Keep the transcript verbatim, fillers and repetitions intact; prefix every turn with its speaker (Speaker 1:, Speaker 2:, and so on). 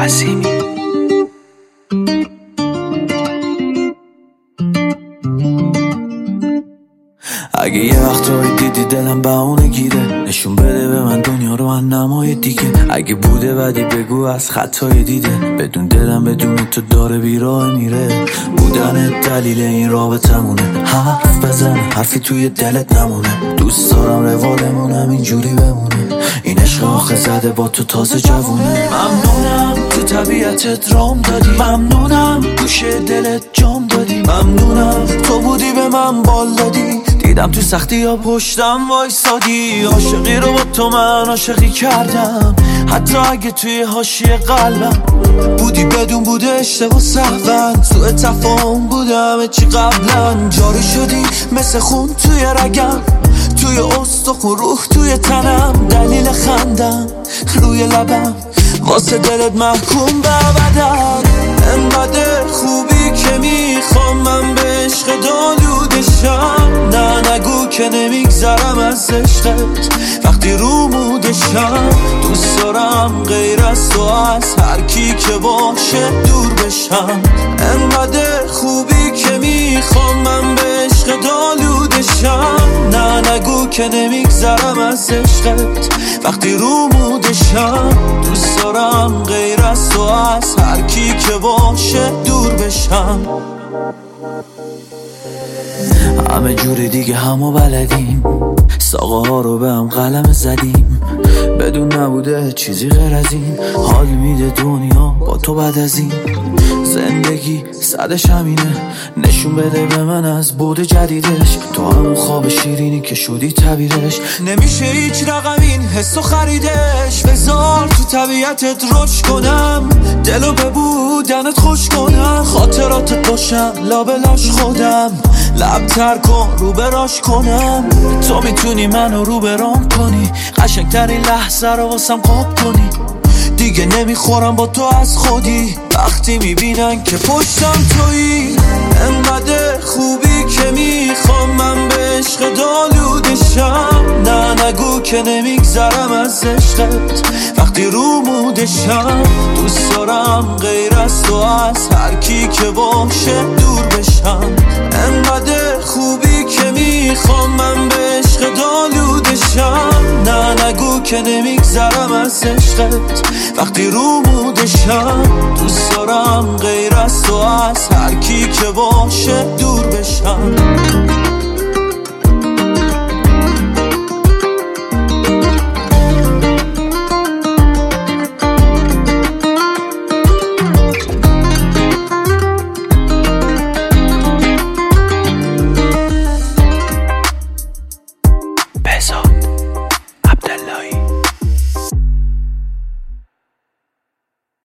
Speaker 1: عظیمی. اگه یه وقتایی دیدی دلم بهونه گیره، نشون بده به من دنیا رو من نمای دیگه. اگه بوده بدی بگو از خطای دیده، بدون دلم بدون تو داره بیراه میره. بودن دلیل این رابطمونه، حرف بزن حرفی توی دلت نمونه. دوست دارم روالمونم اینجوری بمونه، این عشق آخه زده با تو تازه جوونه. ممنونم تو طبیعتت رام دادی، ممنونم گوشه دلت جام دادی، ممنونم تو بودی به من بال دادی. دیدم تو سختی ها پشتم وایسادی، عاشقی رو با تو من عاشقی کردم. حتی اگه توی حاشیه قلبم بودی بدون بوده اشتباه سهون. سوء تفاهم بودم چی قبلا، جاری شدی مثل خون توی رگم، توی استخون روح توی تنم. دلیل خندم روی لبم واسه دلت محکوم به ابدم. انقدر خوبی که میخوام من به عشق دالودشم. نه نگو که نمیگذرم از عشقت وقتی رو مودشم. دوست دارم غیر از تو از هر کی که باشه دور بشم. انقدر خوبی که میخوام من به عشق دالودشم. نه نگو که نمیگذرم از عشقت وقتی رو مودشم. دوست دارم غیر از تو از هر کی که باشه دور بشم. همه جوری دیگه همو بلدیم، ساقه ها رو به هم قلم زدیم. بدون نبوده چیزی غیر از این، حال میده دنیا با تو بعد از این. زندگی صدش همینه، نشون بده به من از بود جدیدش. تو همون خواب شیرینی که شدی تعبیرش، نمیشه هیچ رقم این حسو خریدش. بذار تو طبیعتت رشد کنم، دلو به بودنت خوش کنم. خاطراتت باشم لابلاش خودم، لب تر کن رو براش کنم. تو میتونی منو رو برام کنی، قشنگترین لحظه رو واسم قاب کنی. دیگه نمیخورم با تو از خودی، وقتی میبینن که پشتم تویی. انقدر خوبی که میخوام من به عشق دالودشم. نه نگو که نمیگذرم از عشقت وقتی رو مودشم. دوست دارم غیر از تو از هر کی که باشه دور بشم. انقدر خوبی که میخوام من به عشق دالودشم. نه نگو که نمیگذرم از عشقت وقتی رو مودشم. دوست دارم غیر از تو از هر کی که باشه دور بشم.